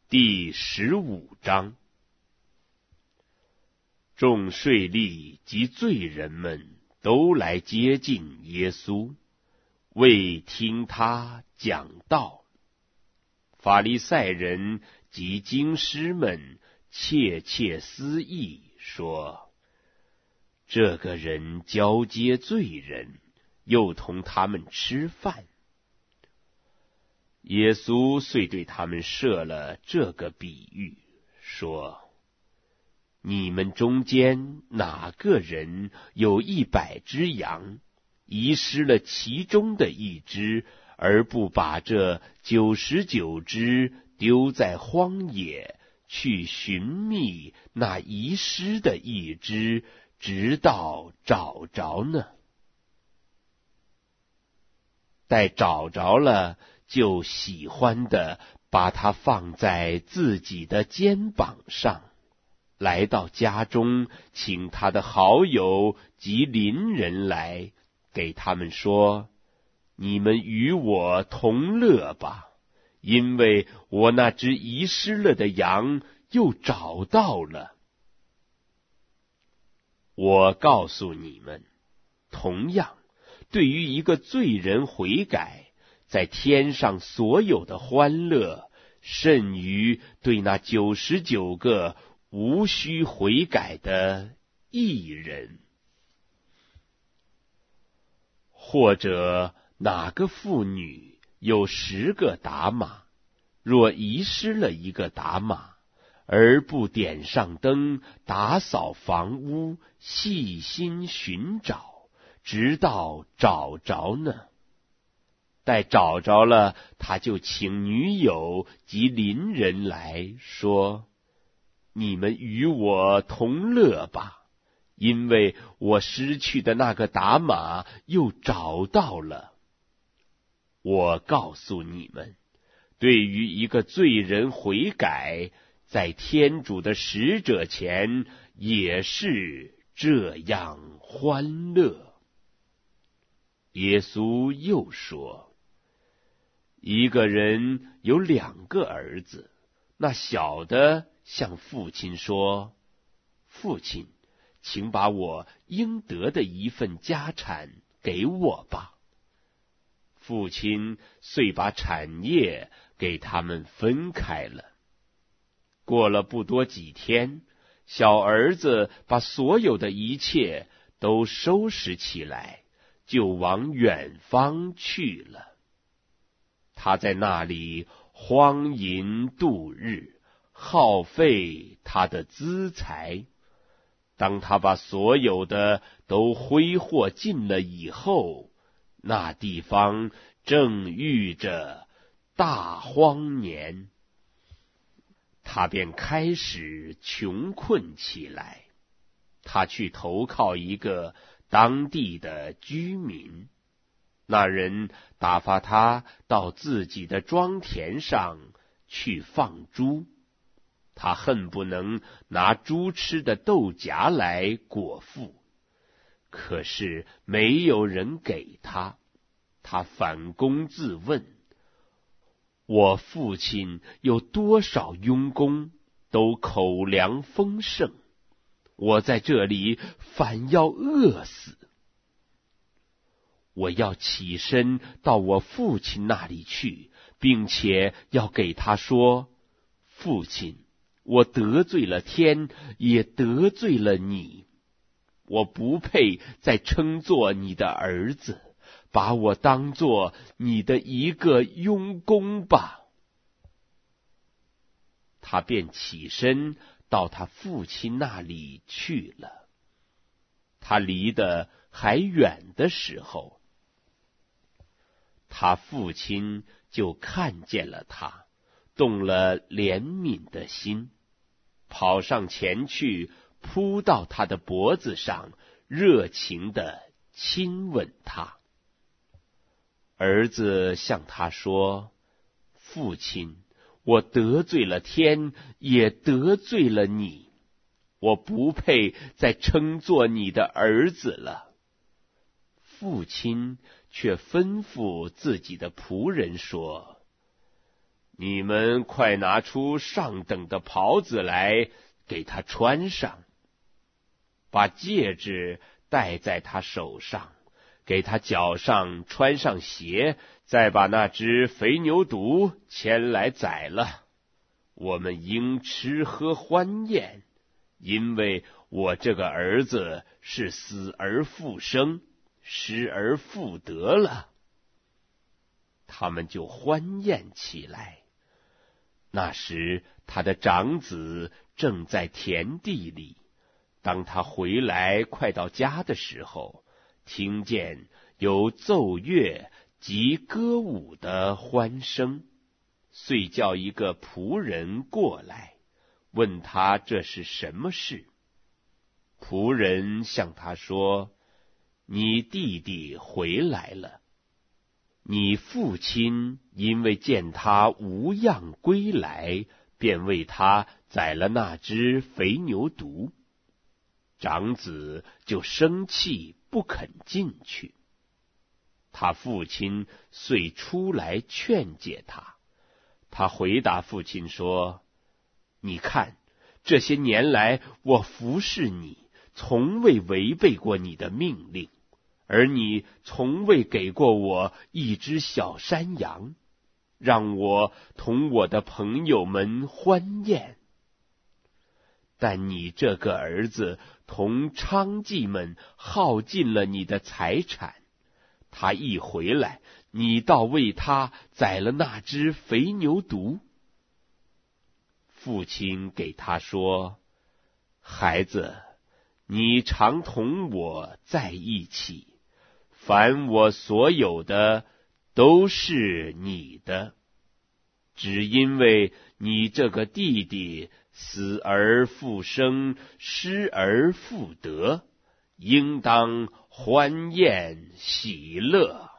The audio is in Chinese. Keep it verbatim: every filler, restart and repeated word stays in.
第十五章。众税吏及罪人们都来接近耶稣，为听他讲道。法利赛人及经师们窃窃私议，说：这个人交接罪人，又同他们吃饭。耶稣遂对他们设了这个比喻，说：你们中间哪个人有一百只羊，遗失了其中的一只，而不把这九十九只丢在荒野，去寻觅那遗失的一只，直到找着呢？待找着了，就喜欢的把它放在自己的肩膀上，来到家中，请他的好友及邻人来，给他们说：你们与我同乐吧，因为我那只遗失了的羊又找到了。我告诉你们，同样，对于一个罪人悔改，在天上所有的欢乐，甚于对那九十九个无需悔改的义人。或者哪个妇女有十个达玛，若遗失了一个达玛，而不点上灯，打扫房屋，细心寻找，直到找着呢？待找着了，他就请女友及邻人来说：你们与我同乐吧，因为我失去的那个达玛又找到了。我告诉你们，对于一个罪人悔改，在天主的使者前也是这样欢乐。耶稣又说：一个人有两个儿子，那小的向父亲说：父亲，请把我应得的一份家产给我吧。父亲遂把产业给他们分开了。过了不多几天，小儿子把所有的一切都收拾起来，就往远方去了。他在那里荒淫度日，耗费他的资财。当他把所有的都挥霍尽了以后，那地方正遇着大荒年，他便开始穷困起来。他去投靠一个当地的居民，那人打发他到自己的庄田上去放猪，他恨不能拿猪吃的豆荚来果腹，可是没有人给他。他反躬自问：我父亲有多少佣工，都口粮丰盛，我在这里反要饿死。我要起身到我父亲那里去，并且要给他说：父亲，我得罪了天，也得罪了你，我不配再称作你的儿子，把我当作你的一个佣工吧。他便起身到他父亲那里去了。他离得还远的时候，他父亲就看见了他，动了怜悯的心，跑上前去，扑到他的脖子上，热情地亲吻他。儿子向他说：父亲，我得罪了天，也得罪了你，我不配再称作你的儿子了。父亲却吩咐自己的仆人说： 你们快拿出上等的袍子来给他穿上，把戒指戴在他手上，给他脚上穿上鞋，再把那只肥牛犊牵来宰了。我们应吃喝欢宴，因为我这个儿子是死而复生，失而复得了。他们就欢宴起来。那时他的长子正在田地里，当他回来快到家的时候，听见有奏乐及歌舞的欢声，遂叫一个仆人过来，问他这是什么事。仆人向他说：你弟弟回来了，你父亲因为见他无恙归来，便为他宰了那只肥牛犊。长子就生气，不肯进去。他父亲遂出来劝解他。他回答父亲说：你看，这些年来我服侍你，从未违背过你的命令，而你从未给过我一只小山羊，让我同我的朋友们欢宴。但你这个儿子同娼妓们耗尽了你的财产，他一回来，你倒为他宰了那只肥牛犊。父亲给他说：孩子，你常同我在一起，凡我所有的都是你的，只因为你这个弟弟死而复生，失而复得，应当欢宴喜乐。